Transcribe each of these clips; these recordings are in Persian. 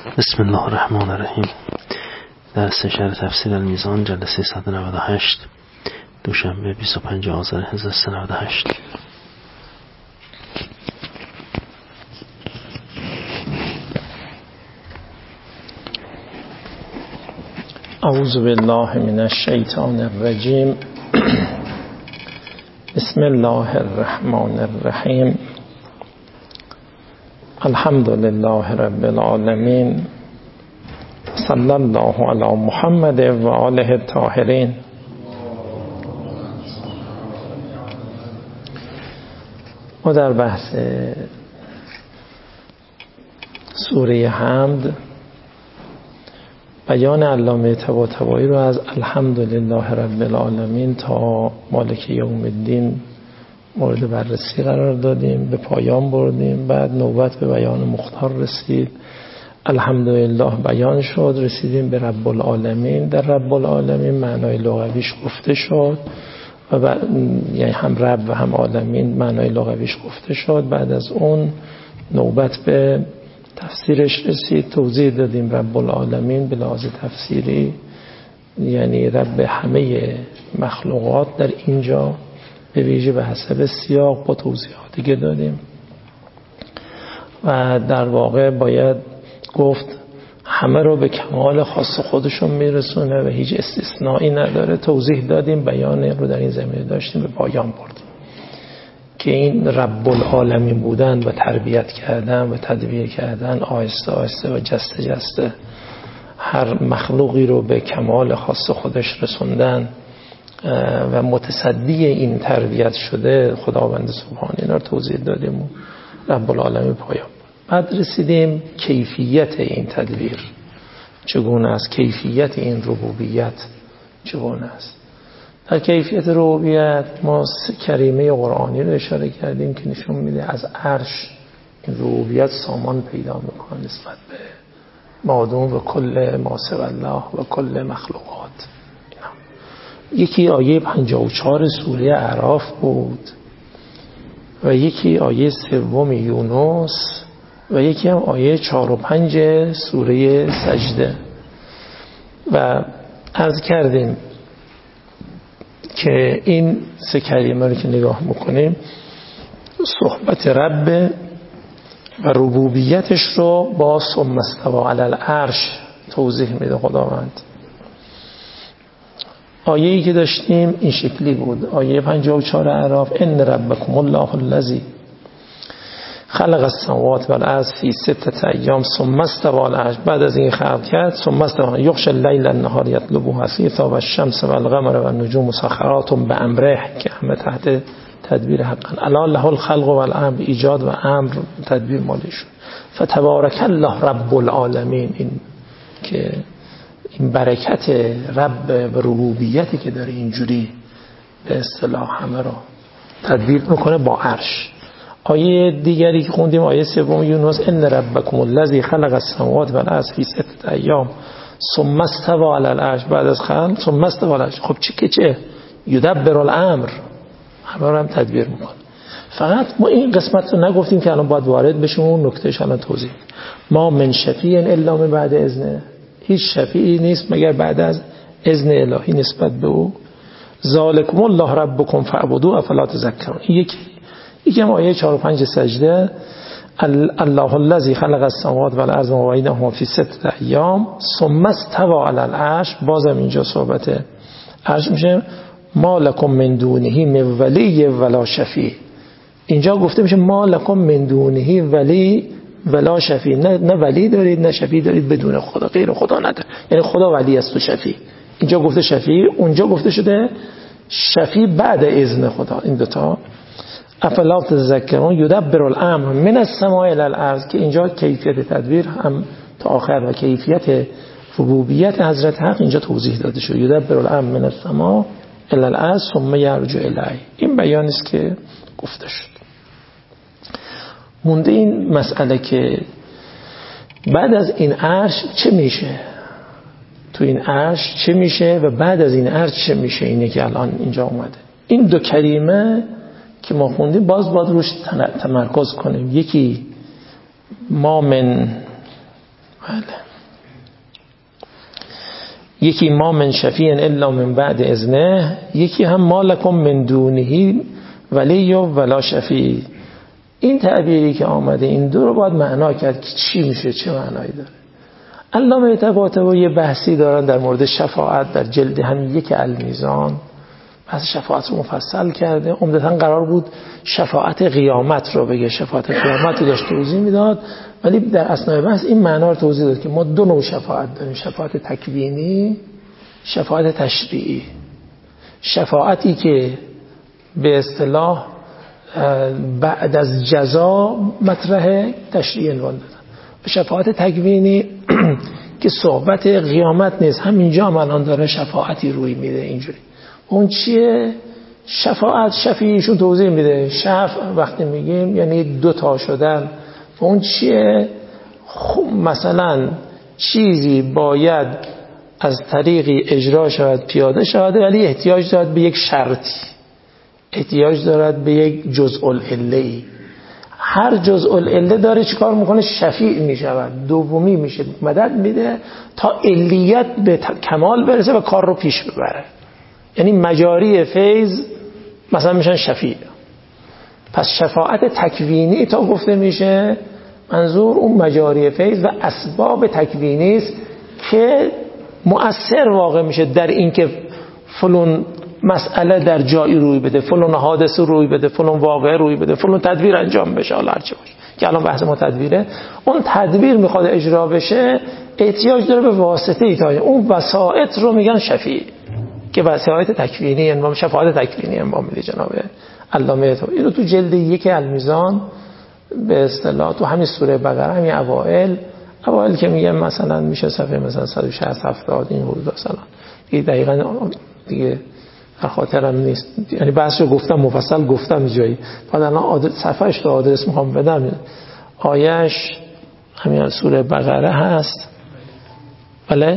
بسم الله الرحمن الرحیم. درس شرح تفسیر المیزان جلسه 198 دوشنبه 25 آذر 1398. اعوذ بالله من الشیطان الرجیم. بسم الله الرحمن الرحیم. الحمد لله رب العالمین. صلی الله علی محمد و آله الطاهرین. ما در بحث سوره حمد بیان علامه طباطبایی رو از الحمدلله رب العالمین تا مالک یوم الدین مورد بررسی قرار دادیم، به پایان بردیم. بعد نوبت به بیان مختار رسید. الحمدلله بیان شد، رسیدیم به رب العالمین. در رب العالمین معنای لغویش گفته شد و یعنی هم رب و هم عالمین معنای لغویش گفته شد. بعد از اون نوبت به تفسیرش رسید، توضیح دادیم رب العالمین به لحاظ تفسیری یعنی رب همه مخلوقات در اینجا، به ویژه به حسب سیاق با توضیحات دیگه دادیم. و در واقع باید گفت همه رو به کمال خاص خودشون میرسونه و هیچ استثنایی نداره. توضیح دادیم، بیان رو در این زمینه داشتیم، به پایان بردیم که این رب العالمین بودن و تربیت کردن و تدبیر کردن آهسته آهسته و جسته جسته هر مخلوقی رو به کمال خاص خودش رسوندن و متصدی این تربیت شده خداوند سبحانه، اینا رو توضیح دادیم و رب العالمین پایان. بعد رسیدیم کیفیت این تدبیر چگونه است، کیفیت این ربوبیت چگونه است. در کیفیت ربوبیت ما کریمه قرآنی رو اشاره کردیم که نشون میده از عرش این ربوبیت سامان پیدا میکنه نسبت به مادون و کل ما سوی الله و کل مخلوقات. یکی آیه 54 سوره اعراف بود و یکی آیه 3 یونس و یکی هم آیه 4 و 5 سوره سجده. و عرض کردیم که این سه کریمه رو که نگاه میکنیم صحبت رب و ربوبیتش رو با ثم استوی علی العرش توضیح میده خداوند. آیه‌ای که داشتیم این شکلی بود، آیه 54 اعراف: ان ربکم الله الذی خلق السماوات والارض فی 6 ایام ثم استوی علی العرش. بعد از این خلق کرد ثم استوی یغشی الليل النهار یطلبه حثیثا والشمس والقمر والنجوم مسخرات بامره، که همه تحت تدبیر حقا. الا له الخلق والامر، ایجاد و امر تدبیر مالش. فتبارک الله رب العالمین، این که این برکت رب و ربوبیتی که داره اینجوری به اصطلاح همه رو تدبیر میکنه با عرش. آیه دیگری که خوندیم آیه 3 یونس: ان ربکم الذی خلق السماوات والارض فی 6 ایام ثم استوی علی العرش. بعد از خلق ثم استوی علی العرش. خب چه یدبر الامر، همه رو هم تدبیر میکنه. فقط ما این قسمت رو نگفتیم که الان باید وارد بشیم اون نکتهش الان توضیح. ما من شفیع الا من بعد اذنه، هیچ شفیعی نیست مگر بعد از اذن الهی نسبت به او. ذالکم الله ربکم فاعبدوه افلا تذکرون. یکی هم آیه 4 و 5 سجده: الله الذی خلق السماوات والارض و ما بینهما فی 6 ایام ثم استوی علی العرش. بازم اینجا صحبت عرش میشه. ما لکم من دونه من ولی ولا شفیع. اینجا گفته میشه ما لکم من دونه ولی ولا شفیع، نه ولی دارید نه شفیع دارید بدون خدا، غیر خدا نداره. یعنی خدا ولی است و شفیع. اینجا گفته شفیع، اونجا گفته شده شفیع بعد اذن خدا. این دوتا افلا تذکرون یدبر الامر من السماء الی الارض، که اینجا کیفیت تدبیر هم تا آخر و کیفیت ربوبیت حضرت حق اینجا توضیح داده شد. یدبر الامر من السماء الی الارض ثم یرجع الیه. این بیانی است که گفته شد. مونده این مسئله که بعد از این عرش چه میشه، تو این عرش چه میشه و بعد از این عرش چه میشه. اینه که الان اینجا اومده. این دو کریمه که ما خوندیم باز روش تمرکز کنیم. یکی ما من بله. یکی ما من شفیع الا من بعد اذنه، یکی هم ما لکم من دونه ولی ولا شفیع. این تعبیری که آمده این دو رو باید معنا کرد که چی میشه، چه معنایی داره. علامه طباطبایی یه بحثی دارن در مورد شفاعت در جلد همین یک المیزان، بحث شفاعت رو مفصل کرده. عمدتاً قرار بود شفاعت قیامت رو بگه، شفاعت قیامت رو داشت توضیح میداد، ولی در اثنای بحث این معنا رو توضیح داد که ما دو نوع شفاعت داریم: شفاعت تکوینی، شفاعت تشریعی. شفاعتی که به اصطلاح بعد از جزا مطرح تشریعی عنوان دادن. شفاعت تکوینی که صحبت قیامت نیست، همینجا هم الان داره شفاعتی روی میده اینجوری. اون چیه؟ شفاعت شفیعیشون توضیح میده. وقتی میگیم یعنی دو تا شدن. اون چیه؟ مثلا چیزی باید از طریقی اجرا شود، پیاده شود، ولی احتیاج دارد به یک شرطی، احتیاج دارد به یک جزء العله‌ای. هر جزء العله داره چیکار میکنه؟ شفیع میشود، دومی میشه، مدد میده تا علیت به کمال برسه و کار رو پیش ببره. یعنی مجاری فیض مثلا میشن شفیع. پس شفاعت تکوینی تا گفته میشه منظور اون مجاری فیض و اسباب تکوینی است که مؤثر واقع میشه در این که فلان مسئله در جایی روی بده، فلان حادثه روی بده، فلان واقعه روی بده، فلان تدبیر انجام بشه، حالا هرچی باشه که الان بحث ما تدبیره. اون تدبیر میخواد اجرا بشه، احتیاج داره به واسطه ای تا اون وسائط رو میگن شفیع، که وسائط تکوینی انوام شفاعت تکوینی انوام میده جناب علامه. اینو تو جلد یک المیزان به اصطلاح تو همین سوره بقره، همین اوائل که میگه مثلا میشه صفحه مثلا 160 70 این حدود مثلا دقیقاً دیگه خاطرم نیست، یعنی بحثو گفتم مفصل گفتم جایی. بعد الان صفحهش تو آدرس میخوام بدم، آیش همین سوره بقره هست، بله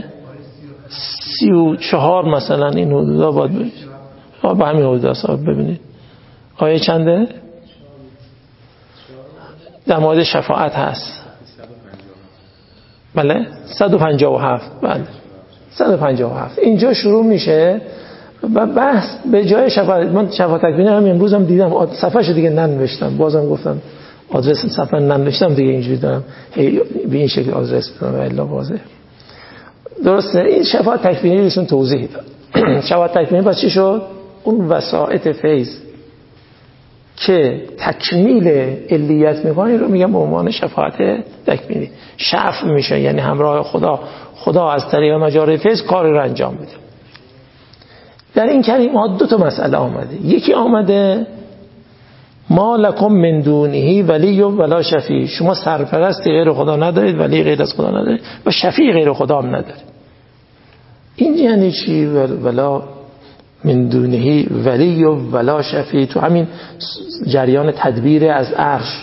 34 مثلا این حدودا باید ببینید، با همین حدودا صاحب ببینید آیه چنده در مورد شفاعت هست. بله 157. بله 157 اینجا شروع میشه و بحث به جای شفاعت. من شفاعت تکوینی هم امروز هم دیدم، صفحه‌شو دیگه ننوشتم، بازم گفتم آدرس صفحه ننوشتم دیگه، اینجوری دارم به این شکل آدرس بدم و الا واضح. درسته این شفاعت تکوینی ایشون توضیح داد. شفاعت تکوینی پس چی شد؟ اون وسائط فیض که تکمیل علیت میکنه رو میگم به عنوان شفاعت تکوینی. شفع میشه یعنی همراه خدا از طریق مجاری فیض کار رو انجام میده. در این کلمات دو تا مسئله آمده. یکی آمده ما لکم من دونه ولی ولا شفیع، شما سرپرستی غیر خدا ندارید، ولی غیر از خدا ندارید و شفیع غیر خدا هم ندارید. این یعنی چی؟ ولا من دونه ولی ولا شفیع تو همین جریان تدبیر از عرش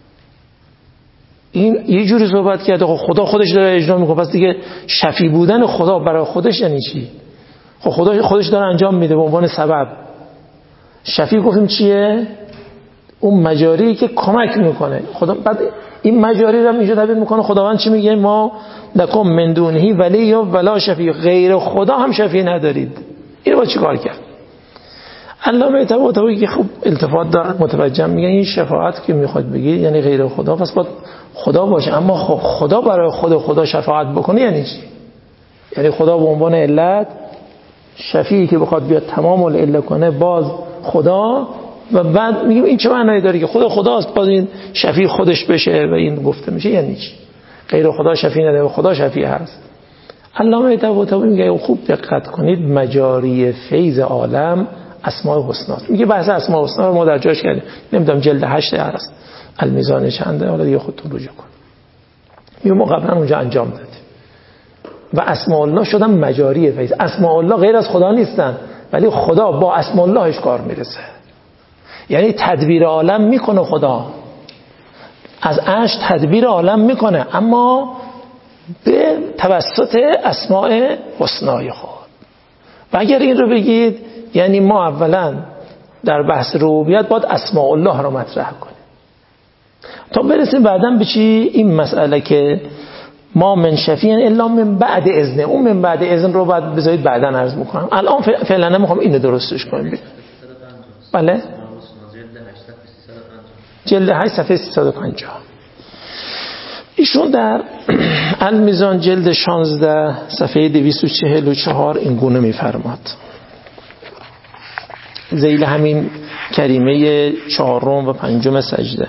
این یه جوری صحبت کرده. خدا خودش داره اجرا میکنه، پس دیگه شفیع بودن خدا برای خودش یعنی چی؟ خدا خودش داره انجام میده به عنوان سبب. شفیع گفتیم چیه؟ اون مجاری که کمک میکنه خدا. بعد این مجاری رو اینجا تعبیر میکنه خداوند چی میگه؟ ما لکم من دونه ولی ولا شفیع، غیر خدا هم شفیع ندارید. اینو با چی کار کرد؟ علامه طباطبایی که خوب التفات دارن متوجه میگن این شفاعت که میخواد بگی یعنی غیر خدا، پس باید خدا باشه. اما خدا برای خدا شفاعت بکنه یعنی چی؟ یعنی خدا به عنوان علت، شفیعی که بخواد بیاد تمام العله کنه باز خدا، و بعد میگیم این چه معنایی داره که خداست باز این شفیع خودش بشه و این گفته میشه یعنی چی؟ غیر خدا شفیع نداره، خدا شفیع هست. علامه طباطبایی میگه خوب دقت کنید، مجاری فیض عالم اسماء الحسنا. میگه بحث اسماء الحسنا رو ما در جاش کردیم، نمیدونم جلد 8 هست المیزان چنده، حالا دیگه خودتون رجوع کن. میگه ما قبلا اونجا انجام دادیم و اسماء الله شدن مجاری فیض. اسماء الله غیر از خدا نیستن، ولی خدا با اسماء اللهش کار میرسه. یعنی تدبیر عالم میکنه خدا، از عرش تدبیر عالم میکنه، اما به توسط اسماء حسنای خود. و اگر این رو بگید یعنی ما اولا در بحث ربوبیت باید اسماء الله رو مطرح کنیم تا برسیم بعداً به چی؟ این مسئله که ما من شفیع الا من بعد اذن. اون من بعد اذن رو بعد بذارید بعدا عرض میکنم، الان فعلا نمیخوام اینو درستش کنم. بله جلد 8 صفحه 350. ایشون در المیزان جلد 16 صفحه 244 این گونه میفرماد، ذیل همین کریمه 4 و 5 سجده: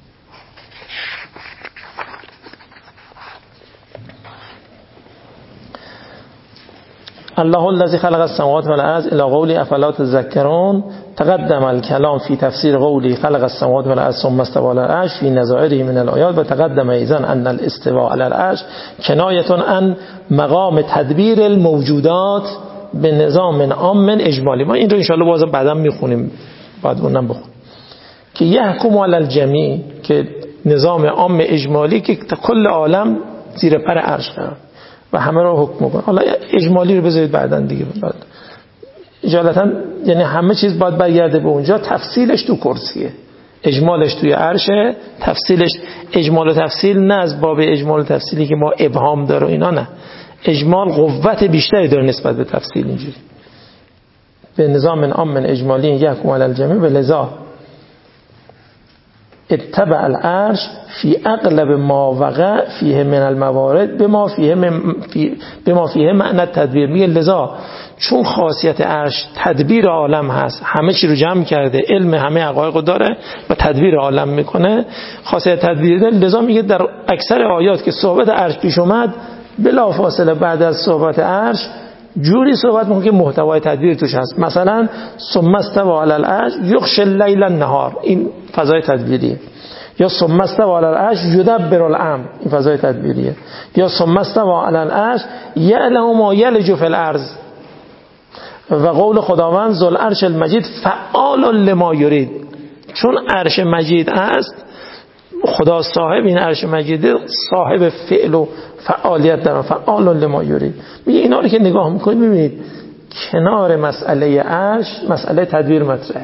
الله الذي خلق السماوات والارض الى قولی افلا تذکرون. تقدم الكلام في تفسير قولی خلق السماوات والارض ثم استوى على العرش في نظائره من الآيات. و تقدم ايضا ان الاستواء على العرش کنایة عن مقام تدبیر الموجودات به نظام عام اجمالی. ما این رو ان شاء الله باز بعدا میخونیم، بعد اونم بخونیم که یحکم علی الجمیع، که نظام عام اجمالی که کل عالم زیر پر عرش قرار و همه رو حکم کنه. حالا اجمالی رو بذارید بعداً دیگه، بعد اجالتا یعنی همه چیز باید برگرده به اونجا. تفصیلش تو کرسیه، اجمالش توی عرشه، تفصیلش اجمال و تفصیل نه از باب اجمال و تفصیلی که ما ابهام داره اینا، نه، اجمال قوت بیشتری داره نسبت به تفصیل. اینجوری به نظام عام اجمالی یحکم علی الجمیع، به لذا اتبع العرش فی اغلب ما وقع فیه من الموارد بما فیه معنی تدبیر. میگه لذا چون خاصیت عرش تدبیر عالم هست، همه چی رو جمع کرده، علم همه حقایق رو داره و تدبیر عالم میکنه، خاصیت تدبیر داره. لذا میگه در اکثر آیات که صحبت عرش پیش اومد، بلا فاصله بعد از صحبت عرش جوری صحبت میکنه که محتوای تدبیر توش هست. مثلا ثم استوى علی العرش یغشی الليل النهار، این فضای تدبیریه. یا ثم استوى علی العرش یدبر الامر، این فضای تدبیریه. یا ثم استوى علی العرش یعلم ما یلج فی الارض. و قول خداوند ذو العرش المجید فعال لما یرید، چون عرش مجید است، خدا صاحب این عرش مجیده، صاحب فعل و فعالیت داره، فعال لما یرید. میگه اینا رو که نگاه میکنید میبینید کنار مسئله عرش مسئله تدبیر مطرحه.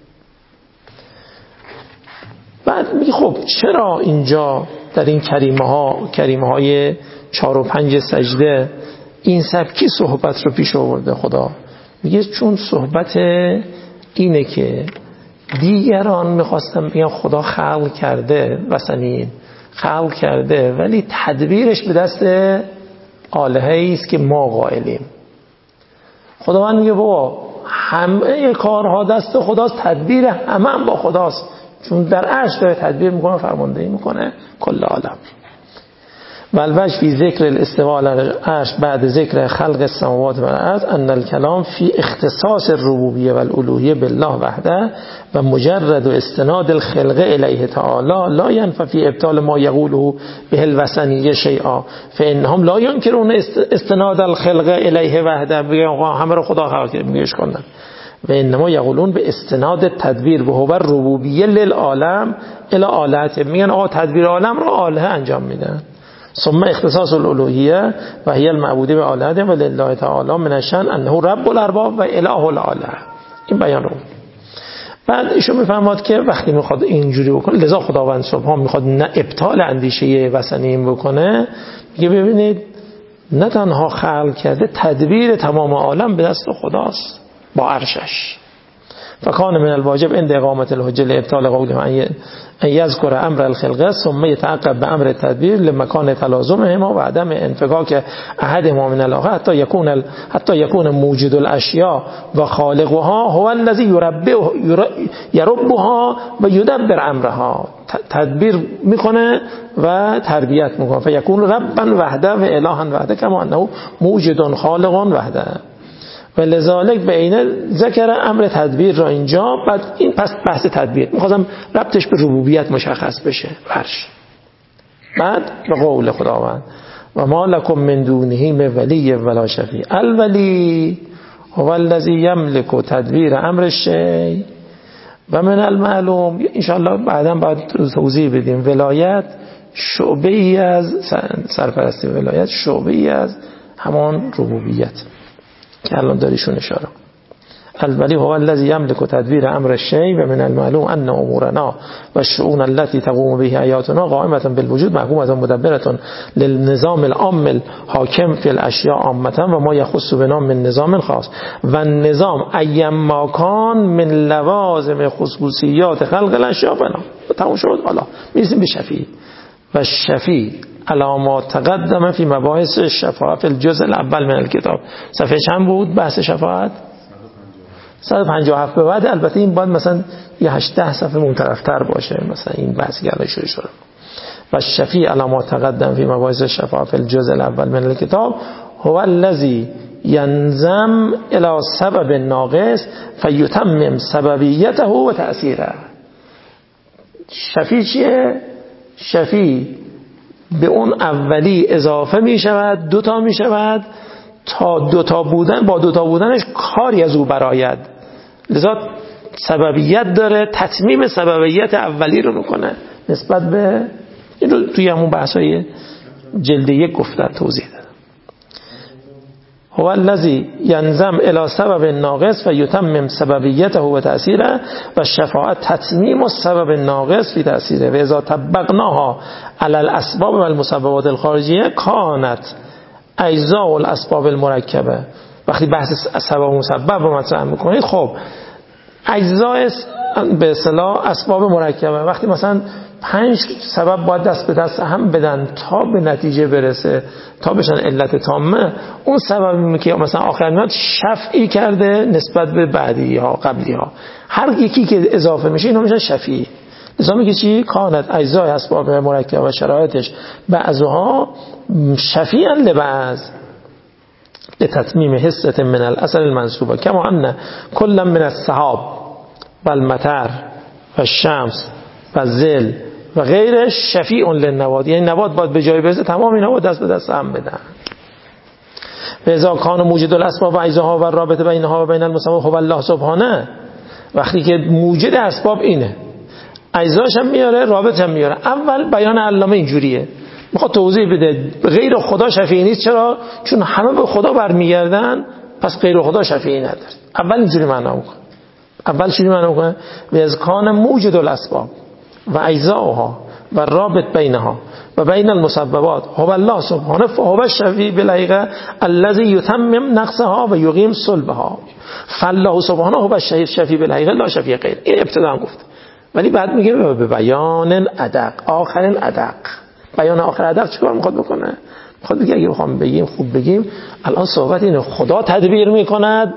بعد میگه خب چرا اینجا در این کریمه های 4 و 5 سجده این سبکی صحبت رو پیش آورده خدا؟ میگه چون صحبت اینه که دیگران میخواستن بگن خدا خلق کرده، وثنیین خلق کرده، ولی تدبیرش به دست الهه‌ای است که ما قائلیم. خداوند میگه بابا همه کارها دست خداست، تدبیر همه هم با خداست، چون در عرش داره تدبیر میکنه، فرماندهی میکنه کل عالم. والوجه فی ذکر الاستواء علی العرش بعد ذکر خلق السماوات و الارض ان الکلام فی اختصاص الربوبیه و الالوهیه بالله وحده و مجرد استناد الخلق الیه تعالی لا ینفی فی ابطال ما یقوله به الوثنیه شیئا فانهم لا ینکرون استناد الخلق الیه وحده. بگن همه رو خدا خلق کرده، میگه اشکال و انما یقولون به استناد تدبیر به هو ربوبیه للعالم الی آلهته. میگن آقا تدبیر عالم رو الهه انجام میدن. ثم اختصاص الالوهیه و هی المعبوده به آلهته و لله تعالی من الشأن انه رب الارباب و اله العاله. این بیان رو بعد ایشون میفهمد که وقتی میخواد اینجوری بکنه، لذا خداوند سبحان میخواد نه ابطال اندیشه وثنیین بکنه، میگه ببینید نه تنها خلق کرده، تدبیر تمام عالم به دست خداست با عرشش. فکان من الواجب عند اقامت الحجه لابطال قوله ان یذکر امر الخلقه ثم یتعقب بامر التدبیر لمکان تلازمهما و عدم انفکاک احدهما من الاخر حتی یکون موجد الاشیاء و خالقها هو الذی یربها و یدبر امرها. تدبیر میکنه و تربیت میکنه. فیکون ربا وحده و الها وحده کما انه موجد خالق وحده. و لذالک به اینه ذکر امر تدبیر را اینجا. بعد این پس بحث تدبیر میخواستم ربطش به ربوبیت مشخص بشه. فرش بعد به قول خداوند و ما لکم من دونه من ولی ولا شفیع. الولی هو الذی یملک تدبیر امر الشیء و من المعلوم. انشاءالله بعدا باید توضیح بدیم ولایت شعبه ای از سرپرستی، ولایت شعبه ای از همان ربوبیت که الان داریشون اشاره. الولی هو الذی یملک تدبیر امر الشیء و من المعلوم ان امورنا و الشؤون التي تقوم به حیاتنا قائمة بالوجود محکومة مدبرة للنظام العام الحاکم فی الاشیاء عامة و ما یخص بنا من نظام خاص و النظام ایما کان من لوازم خصوصیات خلق الاشیاء بنا. تمام شد. حالا میرسیم به شفیع و شفیع علامات تقدم فی مباحث الشفاعه فی الجزء الاول من الکتاب. صفحه چند بود بحث شفاعت؟ 157 به بعد. البته این باید مثلا یه 8-10 صفحه منطرفتر باشه، مثلا این بحث گله شروع شده. و شفیع علامات تقدم فی مباحث الشفاعه فی الجزء الاول من الکتاب هو الذی ینظم الی سبب ناقص فیتمم سببیته و تأثیره. شفیع چیه؟ شفیع به اون اولی اضافه می شود، دوتا می شود تا دوتا بودن، با دوتا بودنش کاری از او براید، لذا سببیت داره، تتمیم سببیت اولی رو میکنه نسبت به این رو توی همون بحثای جلد 1 گفتن توضیح دادم. هو الذی ینظم الی سبب ناقص و یتمم سببیته و تأثیره و شفاعت تتمیم السبب الناقص فی تأثیره و اذا طبقناها علی الاسباب و المسببات الخارجیه کانت اجزاء الاسباب المرکبه. وقتی بحث سبب و مسبب رو مطرح میکنید، خب اجزای به اصطلاح اسباب مرکبه، وقتی مثلا 5 سبب باید دست به دست هم بدن تا به نتیجه برسه، تا بشن علت تامه، اون سببی که مثلا آخر میاد شفعی کرده نسبت به بعدی ها قبلی ها، هر یکی که اضافه میشه اینا میشن شفعی. لذا میگه چی؟ کانت اجزای اسباب مرکبه و شرایطش بعضها شفیعا لبعض لتتمیم حصة من الاصل المنصوبه کما ان کلا من السحاب و المطر و الشمس و الظل و غیرش شفیع للنبات. یعنی نبات باید به جای برسه تمام اینا باید دست به دست هم بدن. و اذا کان موجد الاسباب و اجزاها و رابطه بینها و بین المسبب هو الله سبحانه. وقتی که موجد اسباب اینه، اجزاش هم میاره، رابط هم میاره. اول بیان علامه اینجوریه، میخواد توضیح بده غیر خدا شفیعی نیست. چرا؟ چون همه به خدا برمیگردن، پس غیر خدا شفیعی نداره. اول اینجوری معنا میکنه. اول چی معنا میکنه؟ و از کان موجد الاسباب و اجزاها و رابط بینها و بین المسببات هو الله سبحانه فهو الشفیع بالحقیقه الذی یتمم نقصها و یقیم صلبها. فالله سبحانه هو الشفیع بالحقیقه لا شفیع غیر. این ابتدا هم گفت، ولی بعد میگه به بیان ادق، آخرین ادق. بیان آخر ادق چیکار میخواد بکنه؟ میخواد بگه اگه بخوام بگیم خوب بگیم، الان صحبت اینه خدا تدبیر میکند،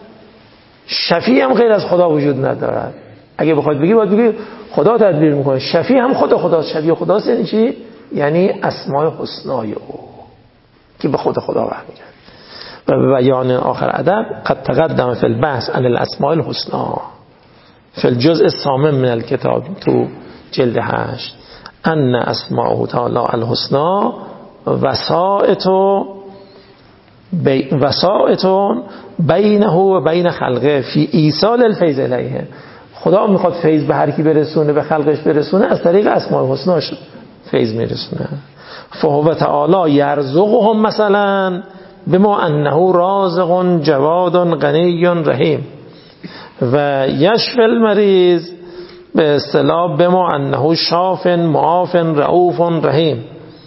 شفیع هم غیر از خدا وجود ندارد. اگه بخواد بگی باید بگی خدا تدبیر میکنه، شفیع هم خود خداست. شفیع خداست یعنی چی؟ یعنی اسماء حسنای او که به خود خدا برمیگرده. و به بیان آخر ادب قد تقدم فی البحث عن الاسماء الحسنى فی الجزء الثامن من الكتاب تو جلد 8 ان اسماءه تعالی الحسنى وسائط بینه و بین خلقه فی ایصال الفیض الیه. خدا میخواد فیض به هر کی برسونه، به خلقش برسونه، از طریق اسماء الحسناش فیض میرسونه. فهو تعالی یرزقهم مثلا بما انه رازق جواد غنی رحیم و یشفی المریض به اصطلاح بما انه شاف معاف رؤوف رحیم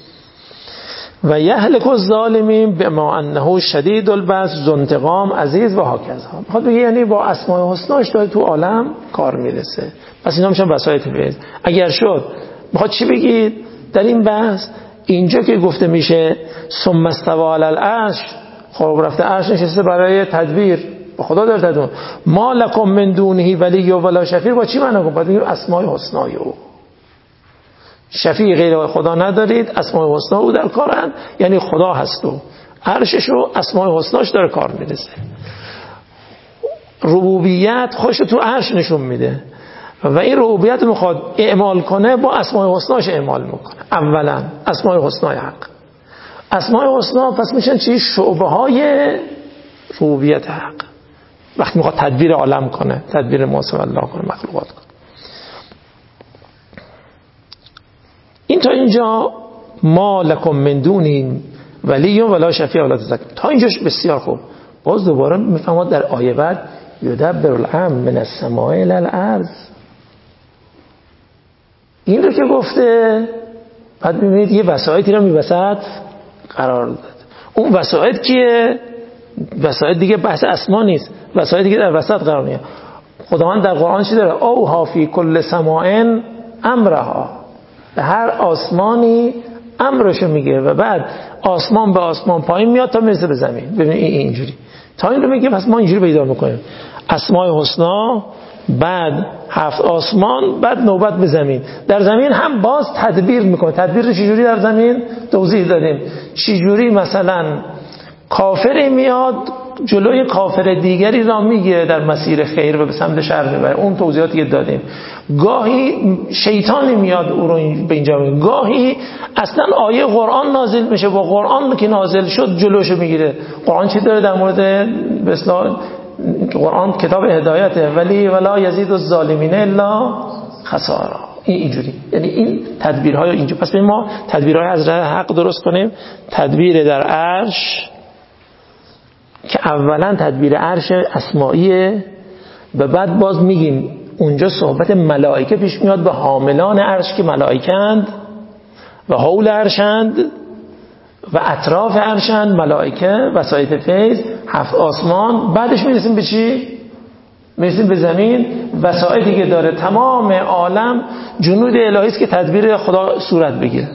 و یهلک الظالمین بما انه شدید البأس ذو انتقام عزیز و هکذا. میخواد بگه یعنی با اسماء حسناش داره تو عالم کار میرسه. پس اینا میشن وسایط فیض. اگر شد میخواد چی بگید در این بحث؟ اینجا که گفته میشه ثم استوى علی العرش، خب رفته عرش نشسته برای تدبیر، با خدا داره تدبیر. ما لکم من دونه ولی ولا شفیع، با چی معنا کنه؟ باید بگیم اسماء حسنای او. شفیع غیر خدا ندارید، اسماء حسنا او در کارند، یعنی خدا هست و عرشش و اسماء حسناش داره کار میرسه. ربوبیت خوش تو عرش نشون میده و این ربوبیت میخواد اعمال کنه، با اسماء حسناش اعمال میکنه. اولا اسماء حسنای حق، اسماء حسنا پس میشن چی؟ شعبه های ربوبیت حق. وقتی میخواد تدبیر عالم کنه، تدبیر محاسب الله کنه، مخلوقات کنه. این تا اینجا ما لکم من دون ولی ولا شفیع ولا تذکر، تا اینجاش بسیار خوب. باز دوباره میفهمد در آیه بعد یدبر الامر من السماء الی الارض. این رو که گفته بعد میبینید یه وسایطی رو میوسط قرار داد. اون وسایط کیه؟ وسایط دیگه بحث اسما نیست، وسایط دیگه در وسط قرار میاد. خداوند در قرآن چی داره؟ اوحی فی کل سماء امرها، به هر آسمانی امرشو میگه و بعد آسمان به آسمان پایین میاد تا میرسه به زمین. ببینید اینجوری تا این رو میگه. پس ما اینجوری پیدا میکنیم اسماء حسنا، بعد 7 آسمان، بعد نوبت به زمین. در زمین هم باز تدبیر میکنه. تدبیر رو چجوری در زمین توضیح دادیم. چجوری مثلا کافری میاد جلوی کافر دیگری را میگیره در مسیر خیر و به سمت شر میبره، اون توضیحاتی که دادیم. گاهی شیطانی میاد او رو به اینجا میگه، گاهی اصلا آیه قرآن نازل میشه با قرآن که نازل شد جلوشو میگیره. قرآن چی داره در مورد به اصطلاح قرآن کتاب هدایته، ولی ولا یزید الظالمین الا خسارا. اینجوری یعنی این تدبیرهای اینجا. پس ما تدبیرهای از راه حق درست کنیم. تدبیر در عرش که اولا تدبیر عرش اسماییه و بعد باز میگیم اونجا صحبت ملائکه پیش میاد به حاملان عرش که ملائکند و حول عرشند و اطراف عرشند ملائکه، وسایط فیض، 7 آسمان. بعدش میرسیم به چی؟ میرسیم به زمین، وسایطی که داره تمام عالم جنود الهی است که تدبیر خدا صورت بگیره.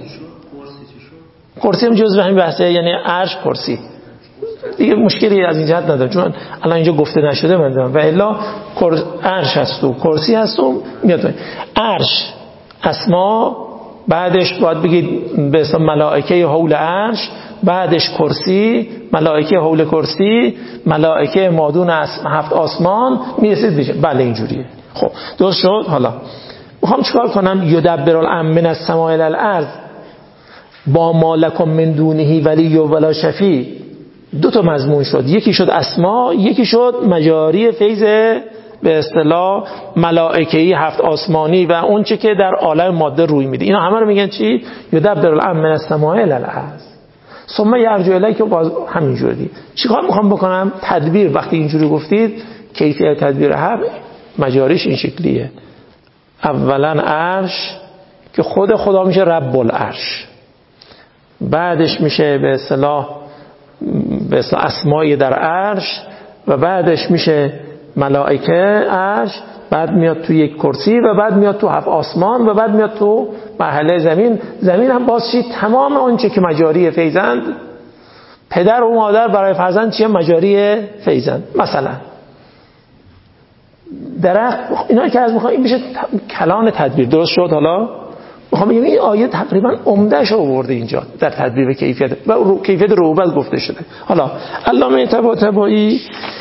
کرسی هم جزء همین بحثه، یعنی عرش کرسی دیگه مشکلی از این جهت ندارم چون الان اینجا گفته نشده من دارم. و الا عرش هست و کرسی هست و میاد. عرش اسما، بعدش باید بگید به اسم ملائکه حول عرش، بعدش کرسی، ملائکه حول کرسی، ملائکه مادون 7 آسمان، میرسید بشه. بله اینجوریه. خب درست شد. حالا میخوام چیکار کنم؟ یدبر الامر من السماء الی الارض با ما لکم من دونه ولی ولا شفیع. 2 تا مضمون شد، یکی شد اسما، یکی شد مجاری فیض به اصطلاح ملائکه‌ای 7 آسمانی و اون چه که در عالم ماده روی میده. اینا همه رو میگن چی؟ یدبر الامر من السماء الی الارض ثم یرجع الیک. که باز همینجوری چیکار میخوام بکنم؟ تدبیر وقتی اینجوری گفتید کیفیت تدبیر حق مجاریش این شکلیه. اولا عرش که خود خدا میشه رب العرش، بعدش میشه به اصطلاح اسمایی در عرش و بعدش میشه ملائکه عرش، بعد میاد تو یک کرسی و بعد میاد تو 7 آسمان و بعد میاد تو مرحله زمین. زمین هم باز چی؟ تمام اونچه که مجاری فیضند. پدر و مادر برای فرزند چیه؟ مجاری فیضند. مثلا درخت، اینا که از میخوام این میشه کلان تدبیر. درست شد. حالا میخوام بگم این آیه تقریبا عمده‌اش آورده اینجا در تدبیر کیفیت و کیفیت رعوبت گفته شده. حالا علامه طباطبایی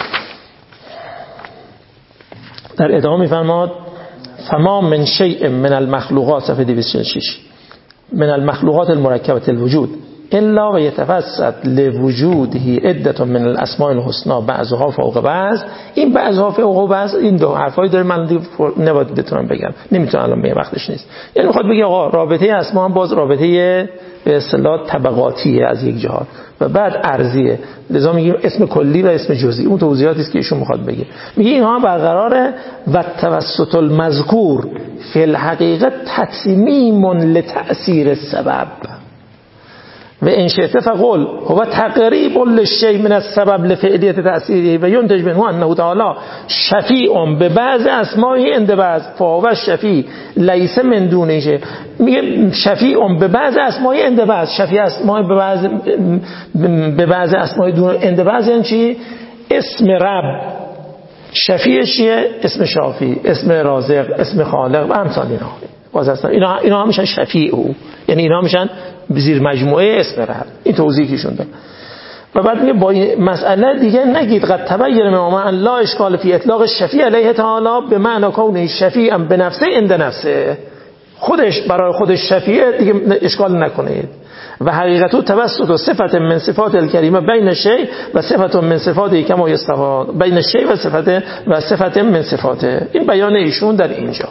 در ادامه میفرماد فما من شیء من المخلوقات صفحه 246 من المخلوقات المرکبه الوجود الا و یتفسد لوجوده عده من الاسماء الحسنى بعضها فوق بعض. این بعضها فوق بعض این 2 حرفایی داره، من دیگه نباید بتونم بگم، نمیتونم الان بگم وقتش نیست. یعنی میخواد بگه آقا رابطه اسما هم باز رابطه به اصطلاح طبقاتیه از یک جهات و بعد ارضیه. لذا میگیم اسم کلی و اسم جزئی. اون توضیحاتی است که ایشون میخواد بگه. میگه اینها برقراره و توسط المذکور فی الحقیقه تتمیم لتأثیر السبب و ان شئت فقل هو تقریب للشیء من السبب لفعلیت تأثیره و ينتج منه انه تعالی شفیع به بعض اسماء عند بعض فهو الشفیع لیس من دونه شیء. میگه شفیع به بعض اسماء عند بعض، شفیع اسماء به بعض اسماء دون عند بعض. یعنی چی؟ اسم رب شفیع چیه؟ اسم شافی، اسم رازق، اسم خالق و امثال اینا. اینا میشن شفیع او، یعنی اینا میشن زیر مجموعه اسم رب. این توضیحشون داد. و بعد میگه با این مسئله دیگه نگید قد تبین من ان لا اشکال فی اطلاق الشفیع علیه تعالی به معنی کونه شفیعا به نفسه عند نفسه. خودش برای خودش شفیع دیگه اشکال نکنید. و حقیقتو توسط صفت من صفات الکریمه بین الشیء و صفت من صفاته کما یستفاد بین الشیء و صفت من صفاته. این بیان ایشون در اینجا.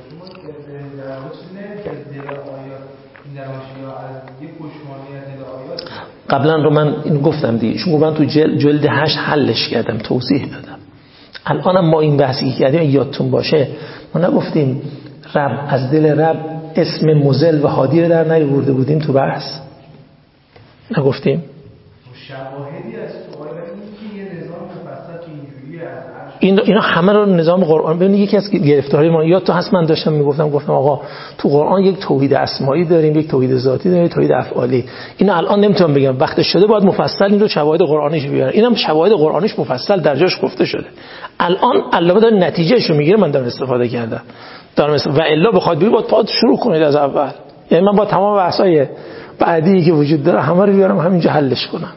در آیات این در آیات از یک پشتوانه از دل آیات قبلا رو من این گفتم دیگه، چون من تو جلد 8 حلش کردم، توضیح دادم. الانم ما این بحثی که کردیم یادتون باشه، ما نگفتیم رب از دل رب اسم مزل و هادی رو در نیاورده بودیم تو بحث؟ نگفتیم؟ شواهدی از سوال این که یه نظام مفصل که اینجوریه از اینا همه رو نظام قرآن. ببینید یکی از گرفتاری ما، یا تو هست من داشتم میگفتم آقا تو قرآن یک توحید اسمایی داریم، یک توحید ذاتی داریم، یک توحید افعالی. اینا الان نمیتونم بگم، وقت شده باید مفصل این رو شواهد قرآنیش بیارن. اینم شواهد قرآنیش مفصل در جاش گفته شده. الان علاوه داره نتیجهشو میگیره، من دارم استفاده کردم و الا بخواد بگید باید شروع کنید از اول. یعنی من با تمام بحثای بعدی که وجود داره همه رو بیارم همینجا حلش کنم.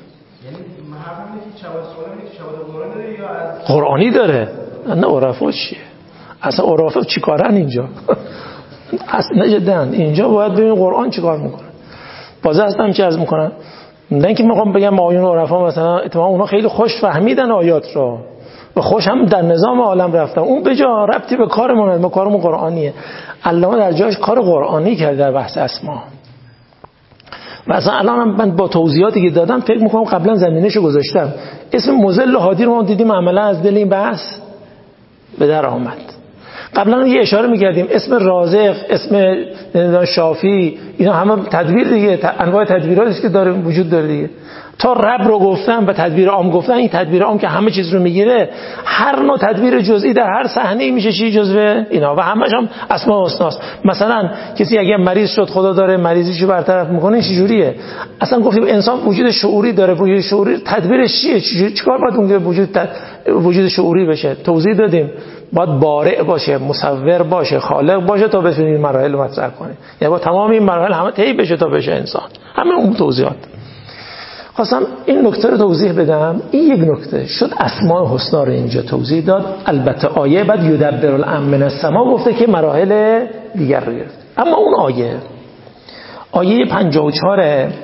قرآنی داره، نه عرفا چیه؟ اصلا عرفا چی کارن اینجا؟ اصلا جدا اینجا باید ببین قرآن چی کار میکنه. بازه هستم چی از میکنن؟ نه اینکه میخوام بگم آیون عرفا مثلا اتفاقا اونا خیلی خوش فهمیدن آیات رو و خوش هم در نظام عالم رفتن، اون به جا ربطی به کارمون، ما کارمون قرآنیه. علامه در جاش کار قرآنی کرده در بحث اسما. و اصلا الان من با توضیحاتی که دادم فکر میکنم قبلا زمینه‌شو گذاشتم. اسم مزل و هادی رو ما دیدیم عملا از دل این بحث به در آمد. قبلا یه اشاره میکردیم اسم رازق، اسم شافی، اینا همه تدبیر دیگه، انواع تدبیراتی که داره وجود داره دیگه. تا رب رو گفتن و تدبیر عام گفتن، این تدبیر عام که همه چیز رو میگیره، هر نوع تدبیر جزئی در هر صحنه میشه چی جزء اینا و همش هم اسماء الحسناست. مثلا کسی اگه مریض شد خدا داره مریضیشو برطرف میکنه، چه جوریه؟ اصلا گفتیم انسان وجود شعوری داره، وجود شعوری تدبیرش چیه؟ چیکار باید اون وجود شعوری بشه؟ توضیح دادیم باید بارع باشه، مصور باشه، خالق باشه تا بتونید این مراحل رو مطرح کنید. یعنی با تمام این مراحل همه طی بشه تا بشه انسان. همه اون توضیحات. خواستم این نکته رو توضیح بدم. این یک نکته شد اسماء الحسنا رو اینجا توضیح داد. البته آیه بعد یدبر الامر من السما گفته که مراحل دیگر رو گرفت. اما اون آیه 54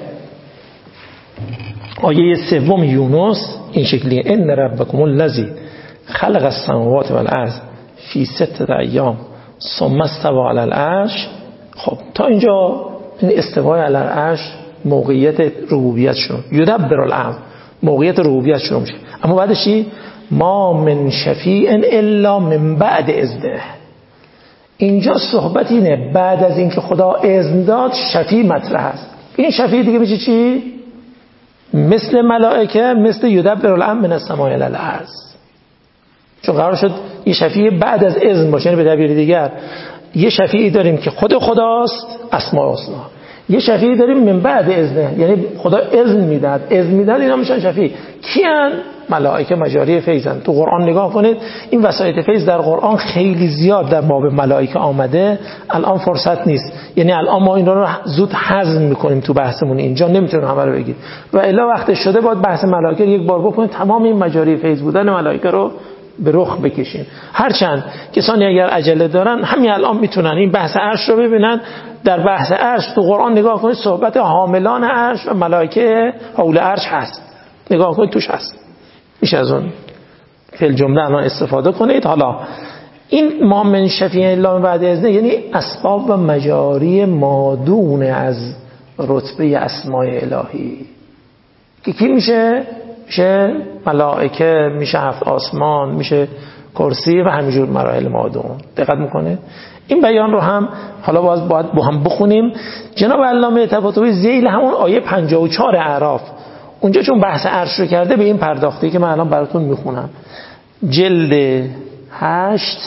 آیه 3 یونس این شکلیه: ان ربکم الذی خلق السماوات والارض فی 6 ایام ثم استوى علی العرش. خب تا اینجا این استوای علی العرش موقعیت ربوبیت شروع، یدبر الامر موقعیت ربوبیت شروع میشه. اما بعدش چی؟ ما من شفیع الا من بعد اذنه. اینجا صحبت اینه بعد از اینکه خدا اذن داد شفیع مطرح است. این شفیع دیگه میشه چی؟ مثل ملائکه، مثل یدبر الامر من السماء الی الارض. چون قرار شد یه شفیع بعد از اذن باشه. یعنی به تعبیر دیگر یه شفیعی داریم که خود خداست، اسماء الحسنا. یه شفیعی داریم من بعد اذنه، یعنی خدا اذن میداد. اینا میشن شفیع. کیان؟ ملائکه مجاری فیضن. تو قرآن نگاه کنید این وسایط فیض در قرآن خیلی زیاد در باب ملائکه آمده. الان فرصت نیست، یعنی الان ما این رو زود هضم میکنیم تو بحثمون، اینجا نمیتونیم همه رو بگید و الا وقت شده باید بحث ملائکه رو یک بار بکنید، تمام این مجاری فیض بودن ملائکه رو به رخ بکشین. هرچند کسانی اگر عجله دارن همین الان میتونن این بحث عرش رو ببینن. در بحث عرش تو قرآن نگاه کنید صحبت حاملان عرش و ملائکه حول عرش هست، نگاه کنید توش هست، میشه از اون فعل جمله الان استفاده کنید. حالا این ما من شفیع الا بعد اذن یعنی اسباب و مجاری مادون از رتبه اسماء الهی که کی میشه ملائکه، میشه 7 آسمان، میشه کرسی و همینجور مراحل مادون. دقت میکنه این بیان رو هم حالا باید با هم بخونیم. جناب علامه طباطبایی ذیل همون آیه 54 اعراف اونجا چون بحث عرش رو کرده به این پرداخته که من الان براتون میخونم. جلد 8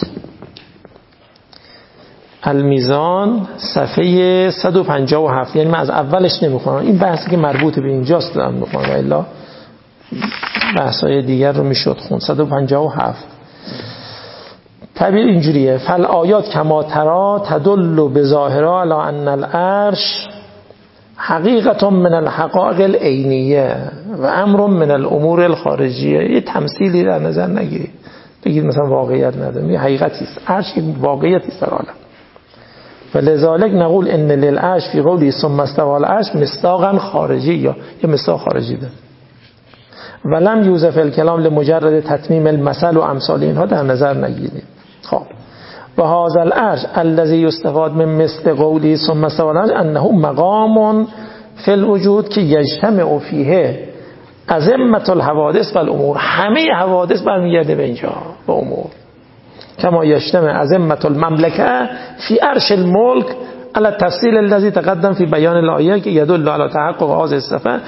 المیزان صفحه 157. یعنی من از اولش نمیخونم، این بحثی که مربوط به اینجاست دارم میخونم و الا بحثای دیگر رو میشد خون. 157 تعبیر اینجوریه: فل آیات کما ترا تدل بظاهرها علی ان العرش حقیقت من الحقائق العینیه و امر من الامور الخارجیه. یه تمثیلی در نظر نگیرید بگید مثلا واقعیت نداره، یه حقیقتی است. عرش یک واقعیتی است در عالم. فلذلك نقول ان للعرش فی قولی ثم استوى على العرش مصداقا خارجی، یا یه مصداق خارجی ده. ولم یوزف الکلام لمجرد تتمیم المثل و امثال اینها در نظر نگیرید. خب و هذا العرش الذي يستفاد من مثل قولی ثم استوى على العرش انه مقام فی الوجود که یجتمع فیه ازمة الحوادث و الامور، همه حوادث برمیگرده به اینجا، به امور. کما یجتمع ازمة المملکه فی عرش الملک على التفصیل الذي تقدم في بیان الآیه که يدل على تحقق هذه الصفه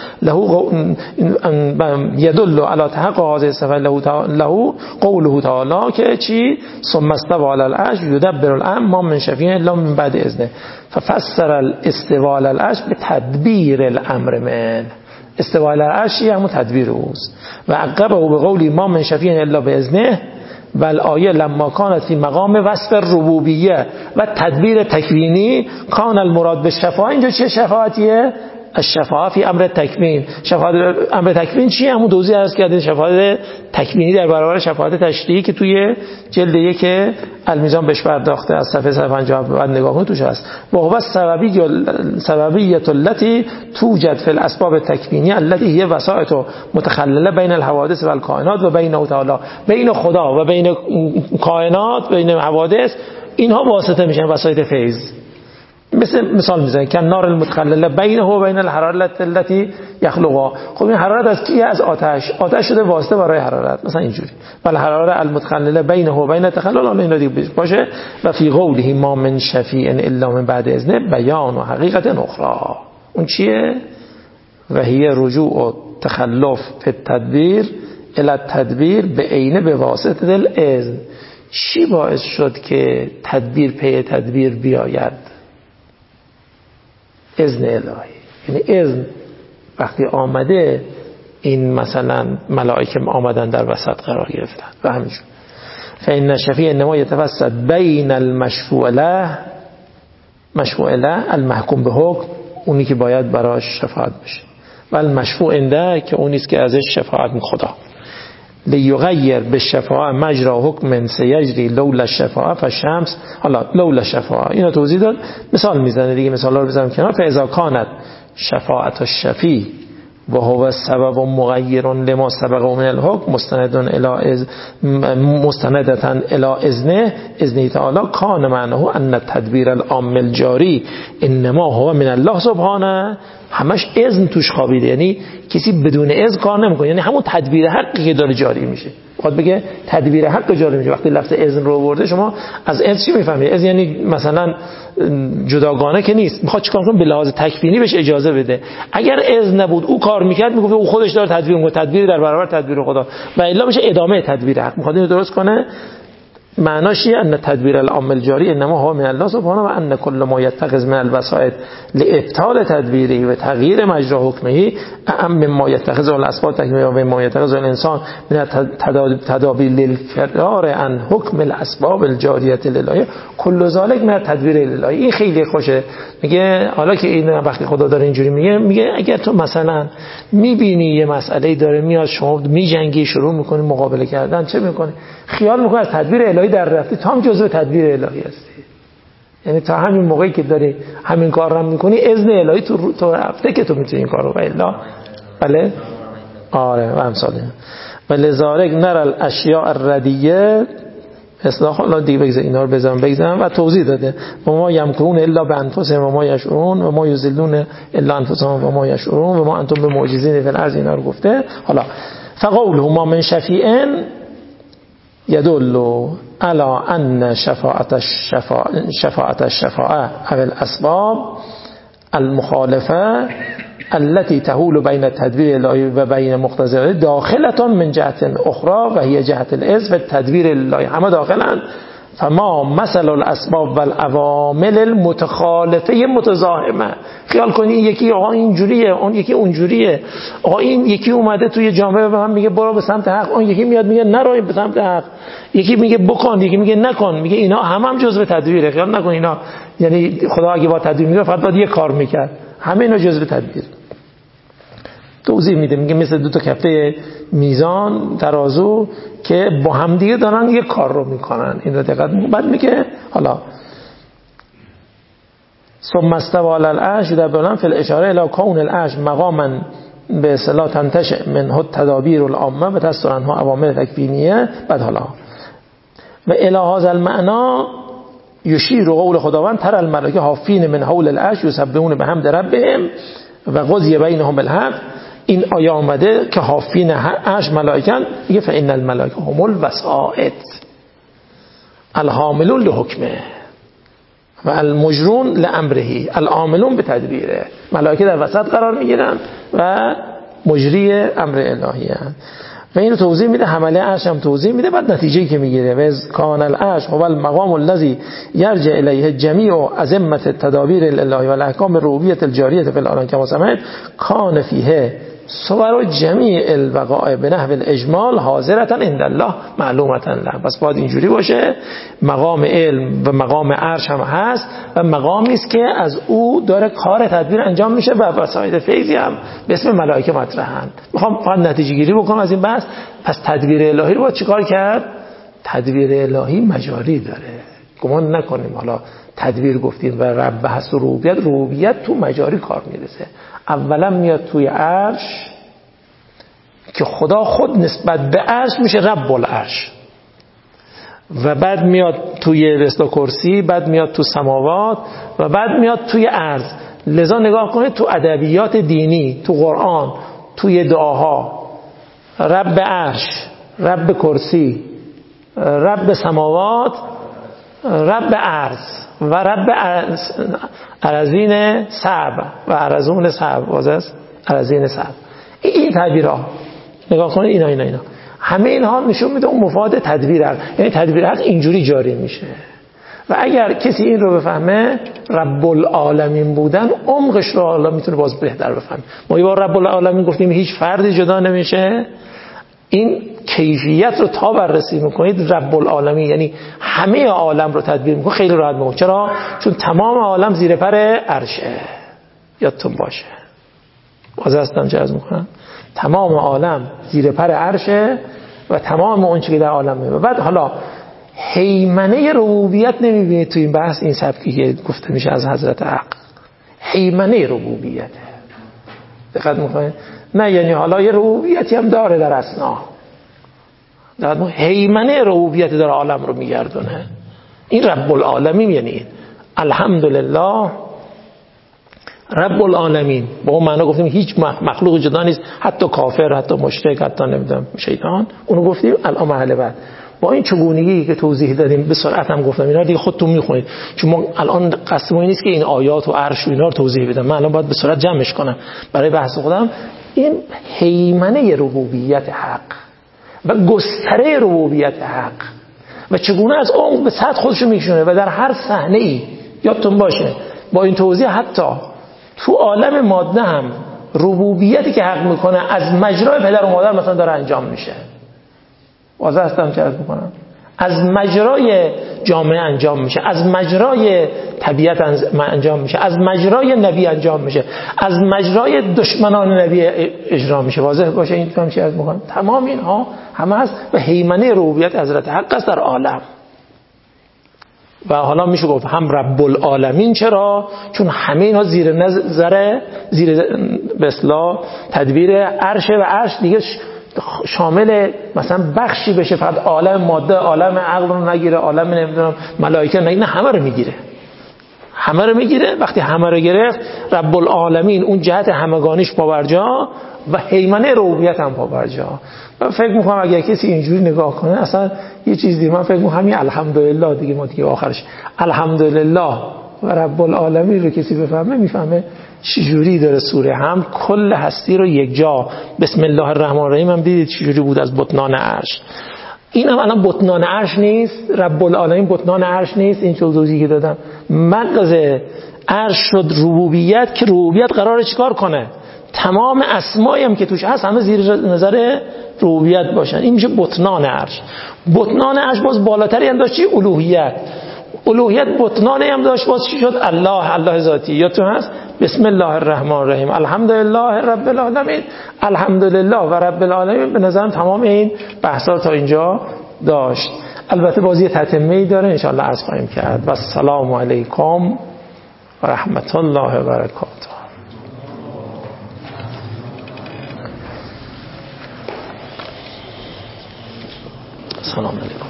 له قوله تعالی که چی؟ ثم استوى على العرش يدبر الامر ما من شفیع الا من بعد اذنه. ففسر الاستواء على العرش به تدبیر الامر من. استواء على العرش همون تدبیر اوست. و عقبه به قولی ما من شفیع الا باذنه و الآیه لما کانت فی مقام وصف ربوبیه و تدبیر تکوینی کان المراد به شفاعت. اینجا چه شفاعتیه؟ الشفاعت فی امر تکوین. شفاعت امر تکوین چیه؟ همون توضیح عرض کردیم. شفاعت تکوینی در برابر شفاعت تشریعی که توی جلد 1 المیزان بهش پرداخته، از صفحه 150 بعد نگاه کنید توش هست. و هو سببیت التي توجد فی الاسباب التکوینی التي هي وسائط متخلله بین الحوادث و الکائنات و بین تعالی، بین خدا و بین کائنات، بین حوادث. اینها واسطه میشن، وسایط فیض. مثال میزنه که نار المتخلله بینه و بین الحرارت التي یخلقها. خب این حرارت از کیه؟ از آتش. آتش شده واسطه برای حرارت، مثلا اینجوری. ولی حرارت المتخلله بینه و بین تخلل، حالا اینا دیگه باشه. و فی قوله ما من شفیع الا من بعد اذنه بیان و حقیقت اخرى. اون چیه؟ و هی رجوع تخلف فی التدبیر الی التدبیر به عینه به واسطه الاذن. چی باعث شد که تدبیر پی تدبیر بیاید؟ اذن الهی. یعنی اذن وقتی آمده، این مثلا ملائکه آمدن در وسط قرار گرفتن و همینجور. فإن الشفیع انما یتوسط بین المشفوع له المحکوم به حکم، اونی که باید براش شفاعت بشه، و المشفوع عنده که اونیست که ازش شفاعت خدا. لیغیر به شفاعت مجرا حکم سیجری لولا الشفاعت فالشمس. حالا لولا الشفاعت اینا توضیح داد، مثال میزنه دیگه، مثالا رو بزنم کنار. فاذا کانت شفاعت الشفیع و هو سبب مغیر لما سبق من الحکم مستندة الى اذنه تعالی کان معناه ان التدبیر العام الجاری انما هو من الله سبحانه. همش اذن توش خوابیده، یعنی کسی بدون اذن کار نمیکنه. یعنی همون تدبیر حقی که داره جاری میشه. خود بگه تدبیر حق جاری میشه. وقتی لفظ اذن رو آورده، شما از اذن چی میفهمید؟ اذن یعنی مثلا جداگانه که نیست، میخواد چیکار کنه؟ به لحاظ تکوینی بهش اجازه بده. اگر اذن نبود او کار میکرد، میگفت او خودش داره تدبیر میکنه، تدبیر در برابر تدبیر خدا، و الا میشه ادامه تدبیر حق. میخواد اینو درست کنه. معناش اینه ان تدبیر العام الجاری انما هو من الله سبحانه و ان كل ما يتخذ من الوسائط لابطال تدبیره و تغییر مجرا حکمه اعم مما يتخذ الاسباب تکمیله و مما يتخذ الانسان من تدابیر للفرار عن حکم الاسباب الجاریه للهیه کل ذلك من تدبیر الهی. این خیلی خوشه. میگه حالا که این وقتی خدا داره اینجوری میگه اگر تو مثلا میبینی یه مسئله داره میاد، شما میجنگی، شروع میکنی مقابله کردن، چه میکنی؟ خیال میکنی از تدبیر الهی در رفتی، تا هم جزء تدبیر الهی هستی. یعنی تا همین موقعی که داری همین کار رو میکنی، اذن الهی تو رفته که تو میتونی این کار رو. الا بله آره و امثال اینا. ولذالک نرى الاشیاء الردیه اصلا دیگه بگذارم اینا رو بگذارم و توضیح داده. و ما یمکرون الا بانفسهم و ما یشعرون و ما یذلون الا انفسهم و ما یشعرون و ما انتم بمعجزین فی الارض. اینا رو گفته. حالا فقوله ما من شفیع يدل على أن شفاعة الشفاعة أو الأسباب المخالفة التي تهول بين التدبير الإلهي وبين مقتضى داخلة من جهة أخرى وهي جهة الإذن في التدبير الإلهي. همه داخلا. فما مثل الاسباب والعوامل المتخالفه متزاحمه. خیال کنی یکی آقا اینجوریه، اون یکی اونجوریه، آقا این یکی اومده توی جامعه به من میگه برو به سمت حق، اون یکی میاد میگه نرو به سمت حق، یکی میگه بکن، یکی میگه نکن، میگه اینا هم جزء تدبیره. خیال نکن اینا، یعنی خدا اگه با تدبیر میگه فقط باید یه کار میکرد، همه اینا جزء تدبیر. توضیح میده، میگه مثل دو تا کفه میزان ترازو که با هم دیگه دارن یه کار رو میکنن. این رو دقت. بعد میگه حالا ثم استوى على العرش در بلند فی الاشاره الى کون العرش مقاما به اصطلاح تنتشئ منه التدابیر العامه و تستر عنها عوامل تکوینیه. بعد حالا و الی هذا المعنى یشیر قول خداوند تر الملائکه حافین من حول العرش یسبحون بحمد ربهم و قضی بینهم بالحق، این آیه آمده که حافین عرش ملائکن، میگه فإن الملائکه هم الوسائط الحاملون لحکمه و المجرون لامره العاملون به تدبیره. ملائکه در وسط قرار میگیرن و مجری امر الهی هستند. و اینو توضیح میده، حمله عرش هم توضیح میده، بعد نتیجه‌ای که میگیره و کان العرش هو المقام الذي يرجع الیه جمیع ازمه التدابیر الالهی و الاحکام الربوبیه الجاریه فی العالم کما سمعت کان فیه صور جمیع الوقائع به نحو الاجمال حاضرة عند الله معلومة له. پس باید اینجوری باشه، مقام علم و مقام عرش هم هست و مقامی است که از او داره کار تدبیر انجام میشه و وسایل فیضی هم به اسم ملائکه مطرحن. میخوام فقط نتیجه گیری بکنم از این بحث. پس تدبیر الهی رو باید چیکار کرد؟ تدبیر الهی مجاری داره، گمان نکنیم حالا تدبیر گفتیم و رب هست و ربوبیت تو مجاری کار میرسه. اولا میاد توی عرش که خدا خود نسبت به عرش میشه رب العرش، و بعد میاد توی رسل کرسی، بعد میاد تو سماوات و بعد میاد توی ارض. لذا نگاه کنید تو ادبیات دینی، تو قرآن، توی دعاها، رب عرش، رب کرسی، رب سماوات، رب ارض و رب ارزین سبع و ارزون سبع، واسه ارزین سبع. این تعبیرها نگاه کنید، اینا همه اینها نشون میده اون مفاد تدبیر حق، یعنی تدبیر حق اینجوری جاری میشه. و اگر کسی این رو بفهمه، رب العالمین بودن عمقش رو حالا میتونه باز بهتر بفهمه. ما یه بار رب العالمین گفتیم هیچ فردی جدا نمیشه، این کیفیت رو تا بررسی میکنید رب العالمین یعنی همه عالم رو تدبیر میکنه، خیلی راحت میکنه. چرا؟ چون تمام عالم زیر پر عرشه. یادتون باشه، واضح هستم چه عرض میکنم؟ تمام عالم زیر پر عرشه و تمام اون چیزی که در عالم میبینه. بعد حالا هیمنه ربوبیت نمیبینید تو این بحث، این سبکی که گفته میشه از حضرت حق، هیمنه ربوبیت. دقت میکنید؟ نه یعنی حالا یه ربوبیتی هم داره در اسنا، در هیمنه ربوبیت در عالم رو میگردونه. این رب العالمین یعنی این. الحمدلله رب العالمین، با اون معنا گفتیم هیچ مخلوق جدا نیست، حتی کافر، حتی مشرک، حتی نمیدونم شیطان، اونو گفتیم. الان مرحله بعد با این چگونگی که توضیح دادیم به سرعت هم گفتم، اینا دیگه خودتون میخونید، چون ما الان قصد ما این نیست که این آیات و عرش و اینا رو توضیح بدم، من الان باید به سرعت جمعش کنم برای بحث خودم. این هیمنه ربوبیت حق و گستره ربوبیت حق و چگونه از عمق به سطح خودشو میکشونه و در هر صحنه‌ای یادتون باشه با این توضیح حتی تو عالم ماده هم ربوبیتی که حق میکنه از مجرای پدر و مادر مثلا داره انجام میشه. واضح هستم چه عرض میکنم؟ از مجرای جامعه انجام میشه، از مجرای طبیعت انجام میشه، از مجرای نبی انجام میشه، از مجرای دشمنان نبی اجرا میشه. واضح باشه این فهم چه عرض میکنم؟ تمام اینها همه هست و هیمنه ربوبیت حضرت حق است در عالم. و حالا میشه گفت هم رب العالمین. چرا؟ چون همه اینها زیر نظر، زیر به اصطلاح تدبیر عرشه و عرش دیگه شامل مثلا بخشی بشه، فقط عالم ماده، عالم عقل رو نگیره، عالم نمیدونم ملائکه نگیره، همه رو میگیره. همه رو میگیره. وقتی همه رو گرفت رب العالمین اون جهت همگانیش پابرجا و هیمنه ربوبیت هم پابرجا. من فکر میکنم اگر کسی اینجوری نگاه کنه اصلا یه چیز دیگه، من فکر میکنم همین الحمدلله دیگه، ما دیگه آخرش الحمدلله و رب العالمین رو کسی بفهمه میفهمه چجوری داره سوره هم کل هستی رو یک جا. بسم الله الرحمن الرحیم هم دیدید چجوری بود از بطنان عرش. این هم الان بطنان عرش نیست، رب العالمین بطنان عرش نیست. این توضیحی که دادم مغز عرش شد ربوبیت، که ربوبیت قراره چیکار کنه؟ تمام اسمایی هم که توش هست همه زیر نظر ربوبیت باشن. این میشه بطنان عرش. بطنان عرش باز بالاتری هم داشت چی؟ الوهیت. الوهیت بطنانی هم داشت باز چی شد؟ الله ذاتی. یادتون هست بسم الله الرحمن الرحیم الحمدلله رب العالمین. الحمدلله و رب العالمین به نظرم تمام این بحثا تا اینجا داشت. البته بازی تتمه‌ای داره ان شاء الله عرض خواهیم کرد. و السلام علیکم و رحمت الله و برکاته. سلام علیکم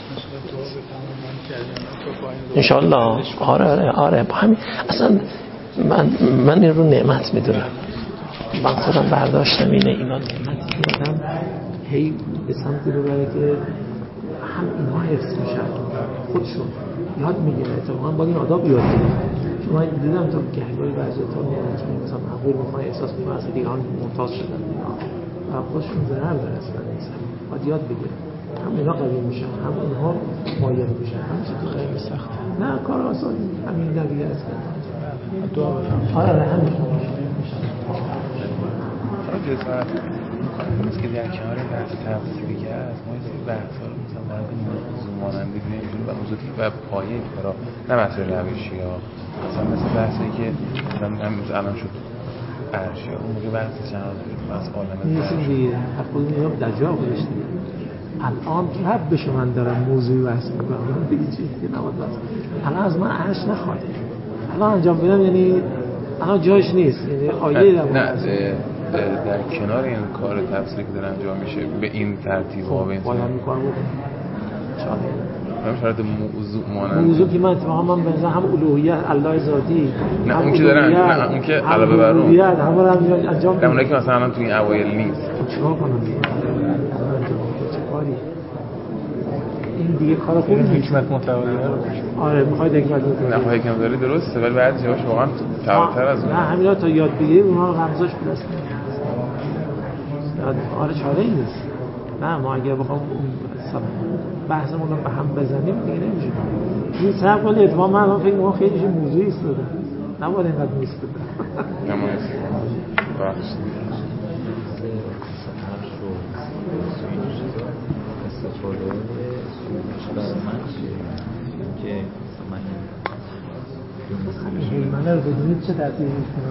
ان شاء الله. آره همین اصلا من این رو نعمت میدونم. من خودم برداشتم اینا نعمتی که آدم هی به سمتی رو بره که هم اینها حفظ میشن، خودشون یاد میگیره. اتفاقا باید این آداب یاد بگیره. چون من دیدم تو گهگاهی بعضی تا میگن مثلا معقول میکنه احساس میکنه از دیگران ممتاز شدن و خودشون ضرر داره اصلا نیستن. باید یاد بگیره. هم اینا قوی میشن، هم اونها مایل میشن. همچه تو خیلی سخت نه کار آسانی همین نبیه اصلا دعا بکنم. آره همین مثل که در کنار بحث تفسیری که هست ما یه بحث‌ها رو مثلا در این موضوع ماننده بینیم و موضوعی و پایه کارا نه بحث روشی ها مثلا مثل بحثی که مثلا الان شد عرشی ها اون موقع بحث چند از عالم نیستیم دیگه خود میام در جا خودش دیگه الان ربش من دارم موضوعی بحث میکنم دیگه چیزی نبود بس الان از من عرش نخواد الان انجام بدم یعنی الان جایش نیست یعنی آیه در کنار این کار تفسیری که داره انجام میشه به این ترتیب ها به این باید میکنم هم شرط موضوع که من اتفاقا من بنظرم هم الوهیت الله ذاتی نه اون که داره نه اون که علاوه بر اون همه رو انجام میده اونایی که مثلا الان تو این اوایل نیست چیکار کنم این دیگه کار خوبی نیست حکمت متعالیه رو آره میخواید حکمت متعالیه نه حکمت متعالی درسته ولی بعد جاش واقعا تعالتر از اون نه همینا تا یاد بگیری اونها رو رمزاش بدست آره چاره ای نیست نه ما اگر بخوام بحثمون رو به هم بزنیم دیگه نمیشه این صبر کنید اتفاقا من الان فکر می‌کنم خیلیش موضوعی است داده نباید اینقدر نیست بده نمایش بخش استفاده برای من که من رو بدونید چه تأثیری میکنه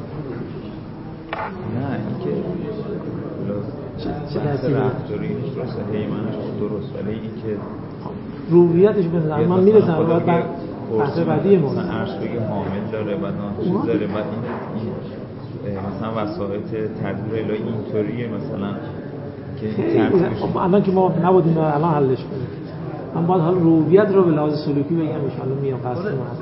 نه اینکه چه تأثیری رفتاری درسته هیمنش درست ولی اینکه روحیتش بزنم من میرسم باید بحث بعدی ما مثلا عرش بگه حامل داره بعد چیز داره بعد این مثلا وسایط تدبیر الهی اینطوریه مثلا خب الان که ما نبودیم الان حلش کنیم من باید حالا روحیت رو به لحاظ سلوکی بگم ان شاء الله میام قصد ما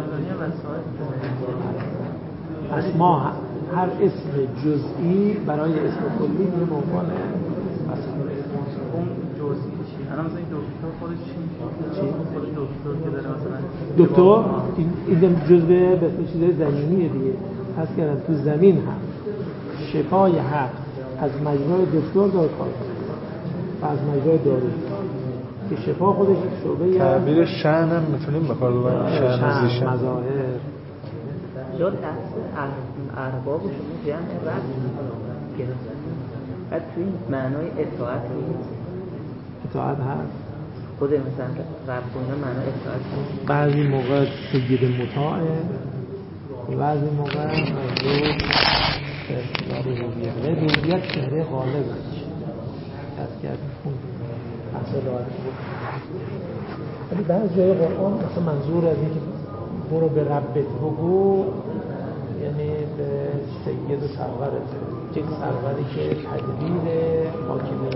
پس ما هر اسم جزئی برای اسم کلی میره به عنوان اون جزئی چی الان مثلا دکتر خودش چی خود دکتر که داره مثلا دکتر این جزء به چیز زمینیه دیگه پس کردم تو زمین هم شفای حق از مجرای دکتر داره کار و از مجرای دارو که شفا خودش شعبه تعبیر شأن هم میتونیم به کار ببریم شأن زیشن مظاهر یا لفظ ارباب شما جمع رب میکنم بعد توی معنای اطاعت نیست اطاعت هست خود مثلا رب اینا معنای اطاعت نیست بعضی موقع سجده مطاعه بعضی موقع مجرور ربوبیت چهره غالب دست کردیم خون اصلا راحت ولی بعض جای قرآن مثلا منظور از اینکه برو به ربت بگو یعنی به سید و سرورت یک سروری که تدبیر حاکمیت